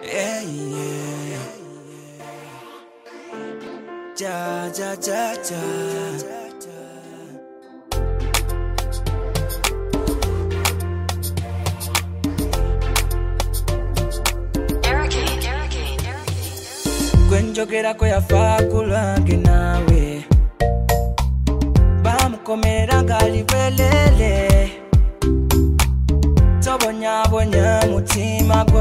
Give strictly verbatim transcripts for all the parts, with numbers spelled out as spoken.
Yeah, yeah. Ja, ja, ja, ja. Kwenjogera ko yafakulwange nawe bamukomera ngali bwelele tobonyabonya mutima gwo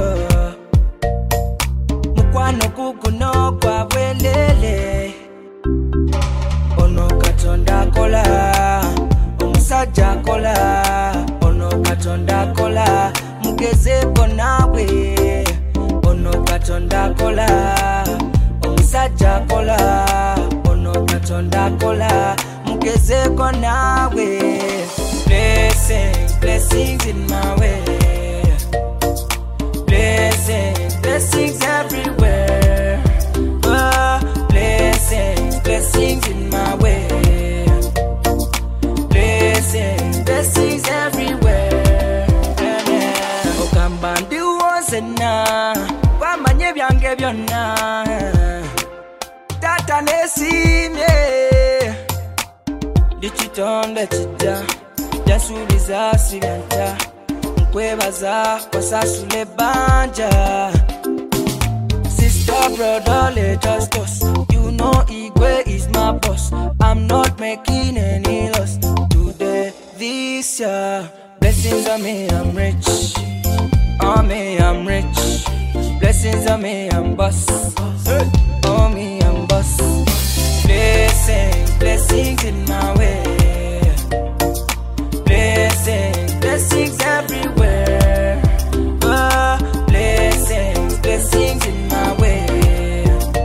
mukwano guguno gwa bwelele ono katonda kola omusajja kola ono katonda kola mugezeko nawe ono katonda kola omusajja kola ono katonda kola mugezeko nawe blessings blessings in my way blessings blessings everywhere oh, blessings blessings in my way blessings blessings everywhere yeah, yeah. Ogamba ndi wozena wamanye byange byonna tata nesimye ndichitonde chita jasubiza siganta nkwebaza kwasasule banja sister brother let us toast you know Igwe is my boss I'm not making any loss today this year blessings on me I'm rich on me I'm rich blessings on me I'm boss on me I'm boss blessings blessings in my way blessings blessings everywhere oh, blessings blessings in my way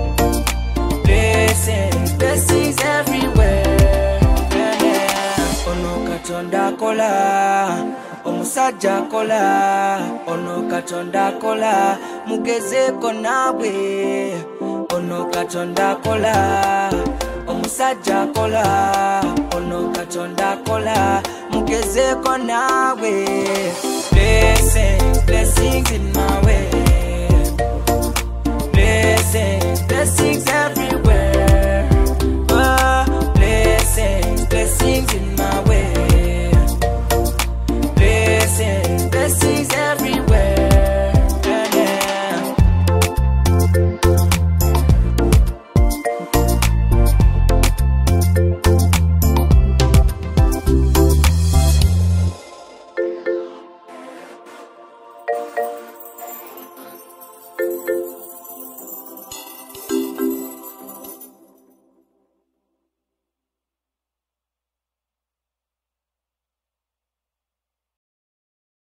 blessings blessings everywhere yeah, yeah. Ono katonda kola omusajja kola ono katonda kola mugezeko nawe ono katonda kola omusajja kola ono katonda kola mugezeko nawe blessings blessings